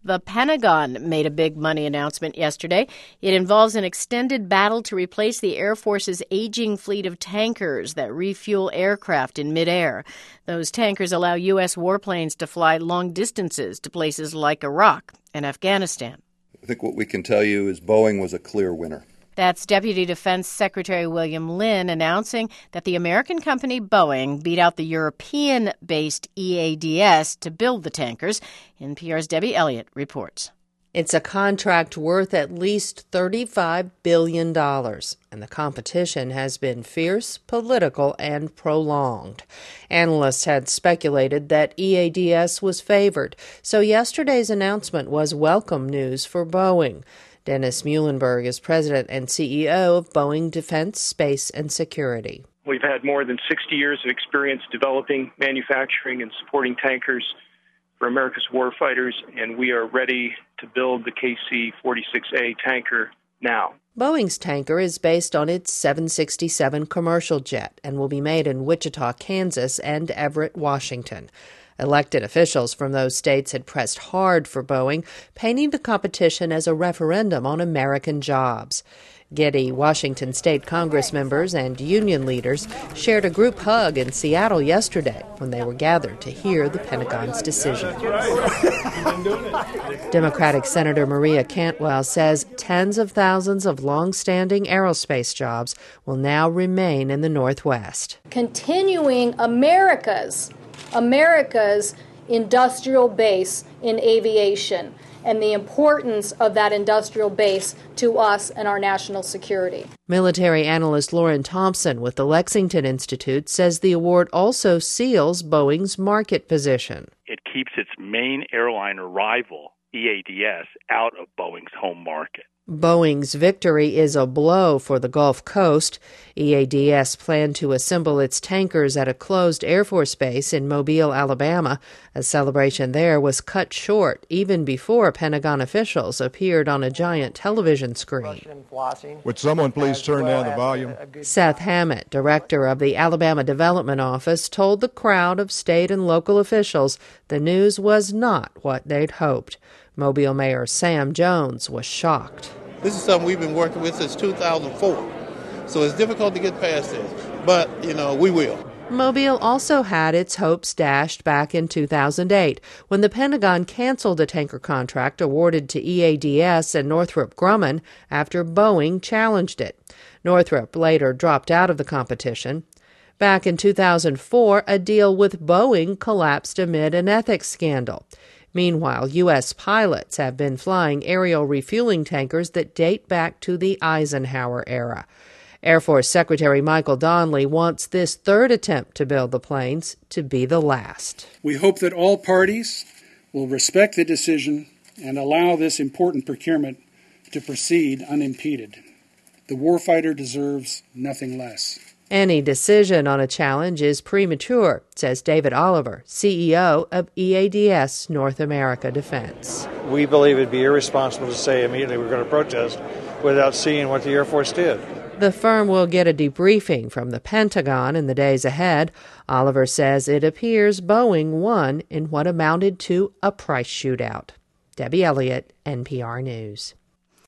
The Pentagon made a big money announcement yesterday. It involves an extended battle to replace the Air Force's aging fleet of tankers that refuel aircraft in midair. Those tankers allow U.S. warplanes to fly long distances to places like Iraq and Afghanistan. I think what we can tell you is Boeing was a clear winner. That's Deputy Defense Secretary William Lynn announcing that the American company Boeing beat out the European-based EADS to build the tankers. NPR's Debbie Elliott reports. It's a contract worth at least $35 billion, and the competition has been fierce, political, and prolonged. Analysts had speculated that EADS was favored, so yesterday's announcement was welcome news for Boeing. Dennis Muhlenberg is president and CEO of Boeing Defense, Space, and Security. We've had more than 60 years of experience developing, manufacturing, and supporting tankers for America's warfighters, and we are ready to build the KC-46A tanker now. Boeing's tanker is based on its 767 commercial jet and will be made in Wichita, Kansas, and Everett, Washington. Elected officials from those states had pressed hard for Boeing, painting the competition as a referendum on American jobs. Giddy Washington state Congress members and union leaders shared a group hug in Seattle yesterday when they were gathered to hear the Pentagon's decision. Democratic Senator Maria Cantwell says tens of thousands of long-standing aerospace jobs will now remain in the Northwest. Continuing America's industrial base in aviation and the importance of that industrial base to us and our national security. Military analyst Lauren Thompson with the Lexington Institute says the award also seals Boeing's market position. It keeps its main airliner rival, EADS, out of Boeing's home market. Boeing's victory is a blow for the Gulf Coast. EADS planned to assemble its tankers at a closed Air Force base in Mobile, Alabama. A celebration there was cut short even before Pentagon officials appeared on a giant television screen. Would someone please turn down the volume? Seth Hammett, director of the Alabama Development Office, told the crowd of state and local officials the news was not what they'd hoped. Mobile Mayor Sam Jones was shocked. This is something we've been working with since 2004, so it's difficult to get past this, but, we will. Mobile also had its hopes dashed back in 2008 when the Pentagon canceled a tanker contract awarded to EADS and Northrop Grumman after Boeing challenged it. Northrop later dropped out of the competition. Back in 2004, a deal with Boeing collapsed amid an ethics scandal. Meanwhile, U.S. pilots have been flying aerial refueling tankers that date back to the Eisenhower era. Air Force Secretary Michael Donnelly wants this third attempt to build the planes to be the last. We hope that all parties will respect the decision and allow this important procurement to proceed unimpeded. The warfighter deserves nothing less. Any decision on a challenge is premature, says David Oliver, CEO of EADS North America Defense. We believe it'd be irresponsible to say immediately we're going to protest without seeing what the Air Force did. The firm will get a debriefing from the Pentagon in the days ahead. Oliver says it appears Boeing won in what amounted to a price shootout. Debbie Elliott, NPR News.